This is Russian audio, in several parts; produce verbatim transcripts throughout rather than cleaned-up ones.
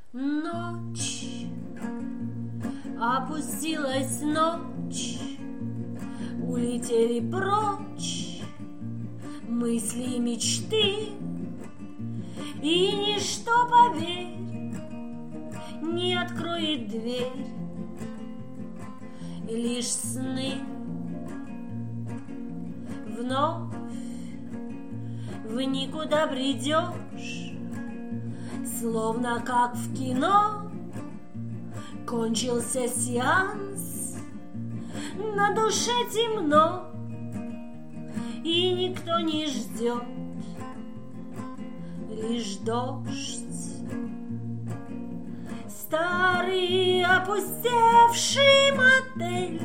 Ночь, опустилась ночь, улетели прочь мысли и мечты, и ничто, поверь, не откроет дверь, лишь сны. Вновь в никуда бредешь, словно как в кино. Кончился сеанс, на душе темно, и никто не ждет, лишь дождь. Старый опустевший мотель,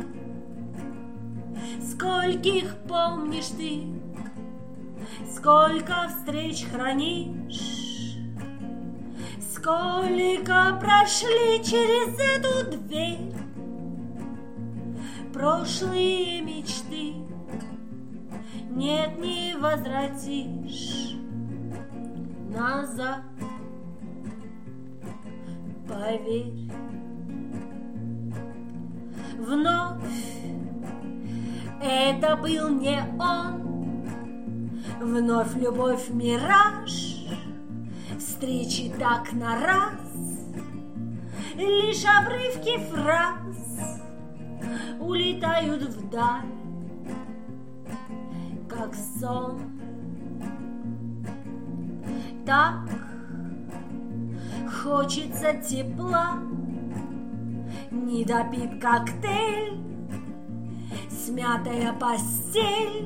скольких помнишь ты, сколько встреч хранишь, сколько прошли через эту дверь прошлые мечты, нет, не возвратишь назад, поверь. Вновь это был не он, вновь любовь мираж, встречи так на раз, лишь обрывки фраз улетают вдаль, как сон. Так хочется тепла, недопит коктейль, смятая постель,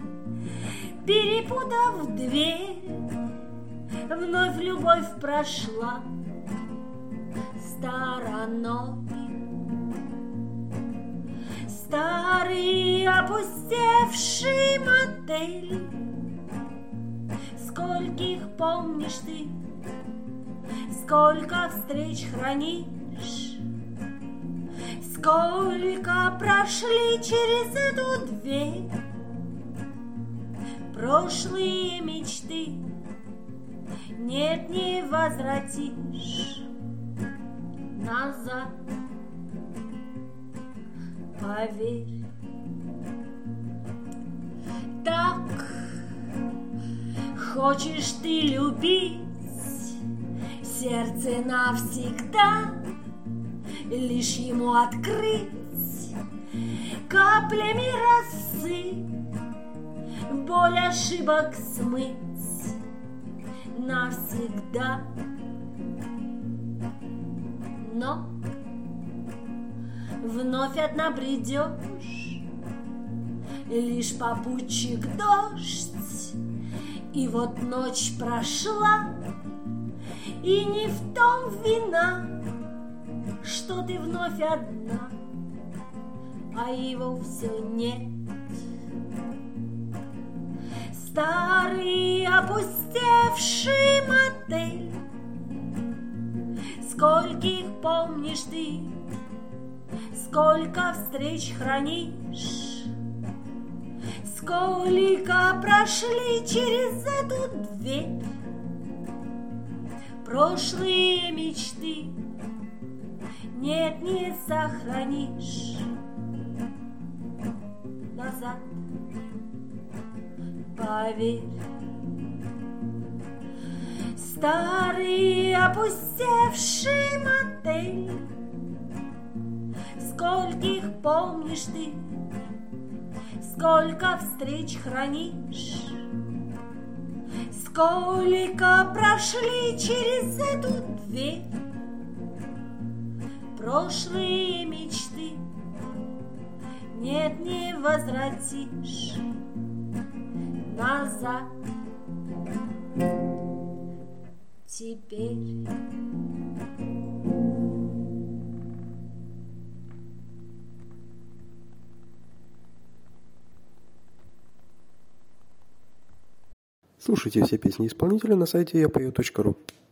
перепутав дверь, вновь любовь прошла стороной. Старый опустевший мотель, скольких помнишь ты, сколько встреч хранишь, сколько прошли через эту дверь прошлые мечты, нет, не возвратишь назад, поверь. Так хочешь ты любить сердце навсегда, лишь ему открыть каплями росы, боль ошибок смыть навсегда. Но вновь одна бредешь, лишь попутчик дождь, и вот ночь прошла, и не в том вина, что ты вновь одна, а его все нет. Старый опустевший мотель, скольких помнишь ты, сколько встреч хранишь, сколько прошли через эту дверь прошлые мечты, нет, не сохранишь назад, поверь. Старый опустевший мотель, скольких помнишь ты, сколько встреч хранишь, сколько прошли через эту дверь прошлые мечты, нет, не возвратишь назад теперь. Слушайте все песни исполнителя на сайте я пою точка ру.